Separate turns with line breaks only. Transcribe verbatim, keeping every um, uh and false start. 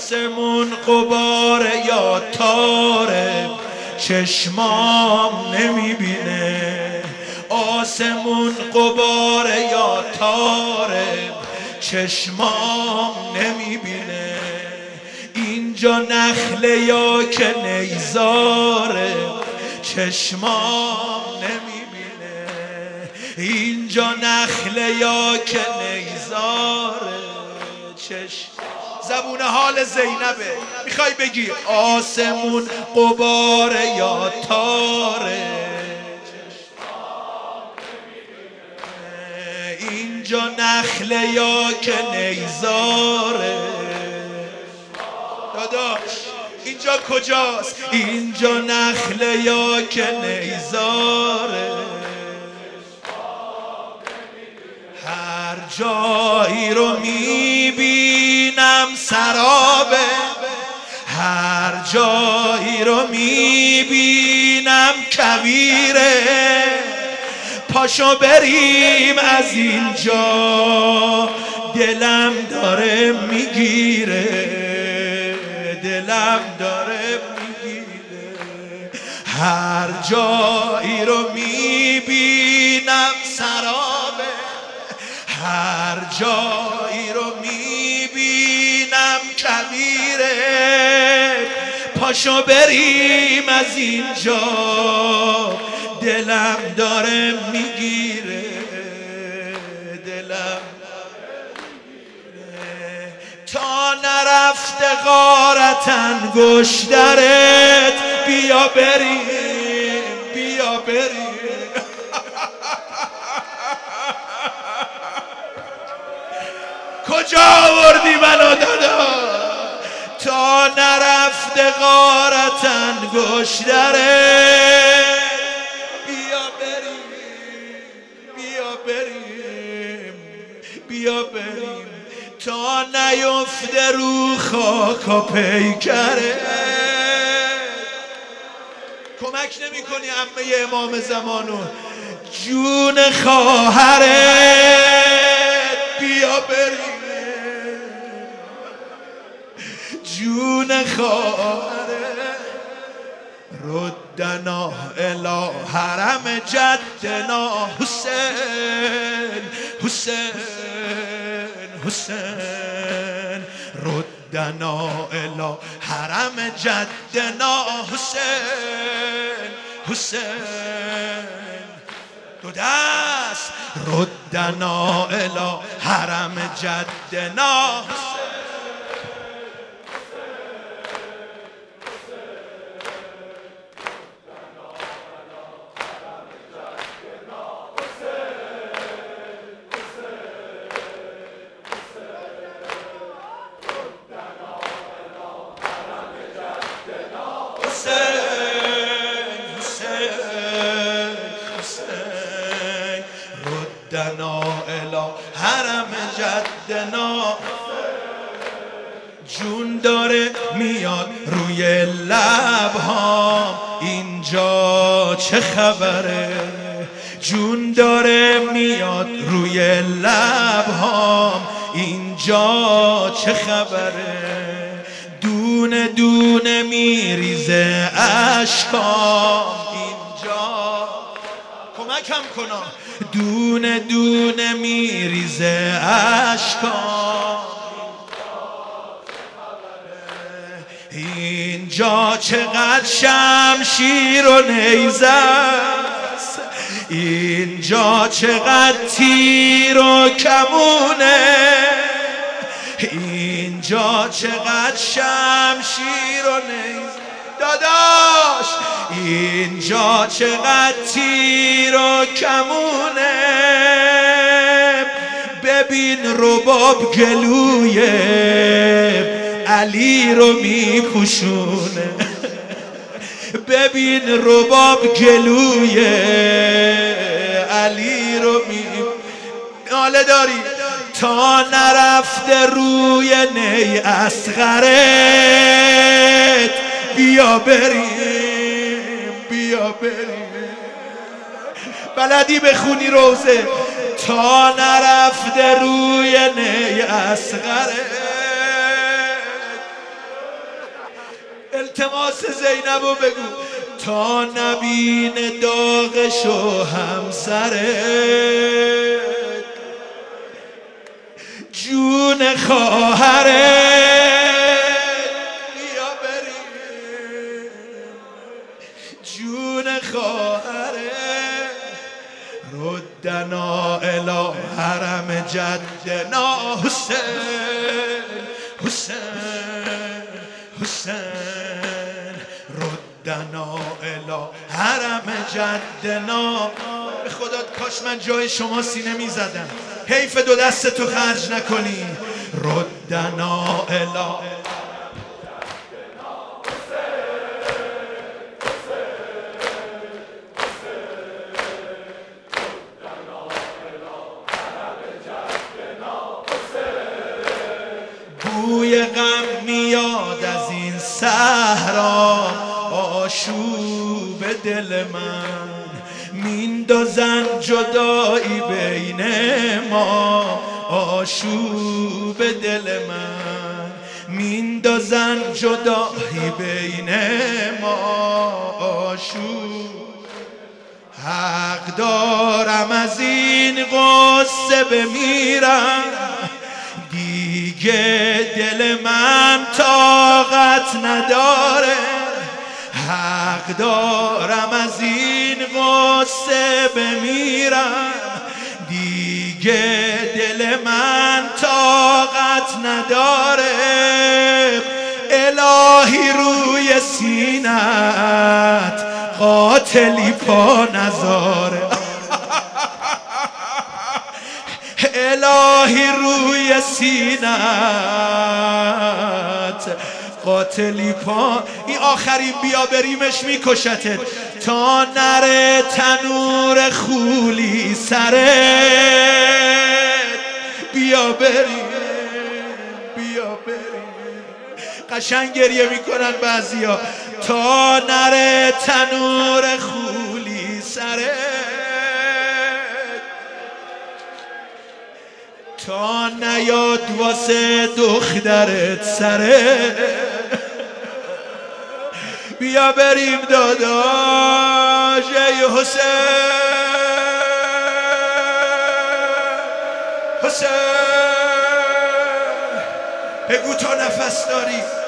آسمون غباره یا تاره چشمام نمیبینه، آسمون غباره یا تاره چشمام نمیبینه، اینجا نخله یا که نیزاره چشمام نمیبینه، اینجا نخله یا که نیزاره چشم. زبون حال زینبه، میخوای بگی آسمون غباره یا تاره اینجا نخله یا که نیزاره. داداش اینجا کجاست؟ اینجا نخله یا که نیزاره، هر جایی رو میبینم سرابه، هر جایی رو میبینم کویره، پاشو بریم از اینجا دلم داره میگیره، دلم داره میگیره، هر جایی رو میبینم سرابه، هر جایی رو میبینم کویره، پاشو بریم از اینجا دلم داره میگیره، دلم تا نرفته غارت انگشترت، بیا بریم بیا بریم کجا آوردی منو دادا؟ تا نرفته غارت انگشترت، بیا بریم بیا بریم بیا بریم تا نیفته رو خاک و پیکره. کمک نمی کنی عمه امام زمانو؟ جون خواهرت بیا بریم، جون خواهرت ردنا الی حرم جدنا حسین حسین حسین، ردنا الی حرم جدنا حسین حسین، دو دست ردنا الی حرم جدنا حسین. ردنا الی حرم جدنا، جون داره میاد روی لبهام، اینجا چه خبره؟ جون داره میاد روی لبهام، اینجا چه خبره؟ دونه دونه میریزه اشکام اینجا، کمکم کنا، دونه دونه میریزه اشکام اینجا، چقدر شمشیر و نیزه است اینجا، چقدر تیر و کمونه اینجا، چقدر شمشیر و نیزه. داداش اینجا چقدر تیر و کمونه، ببین رباب گلوی علی رو میپوشونه، ببین رباب گلوی علی رو می ناله داری تا نرفته روی نی اصغرت، بیا بریم بیا بریم، بلدی بخونی روزه، تا نرفته روی نی اصغرت، التماس زینبو بگو تا نبین داغش و همسره جون خواهره بیا بریم جون خواهره ردنا الی حرم جدنا حسین حسین حسین ردنا الی حرم جدنا. به خدا کاش من جای شما سینه می زدم، حیف دو دست تو خرج نکنی. ردنا الی بوی غم میاد از این صحرا، آشوب دل من میندازن جدایی بین ما، آشوب دل من میندازن جدایی بین ما، آشوب. حق دارم از این غصه بمیرم، دیگه دل من طاقت نداره. حق دارم از این غصه بمیرم، دیگه دل من طاقت نداره. الهی روی سینت قاتلی پا نذاره، الهی روی سینت قاتلی پا. این آخرین بیا بریمش میکشتت تا نره تنور خولی سرت. بیا بریم بیا بریم. قشنگ گریه میکنن بعضیا تا نره تنور خولی سرت، تا نیاد واسه دخترت سره. بیا بریم داداش ای حسین حسین، بگو تا نفس داری.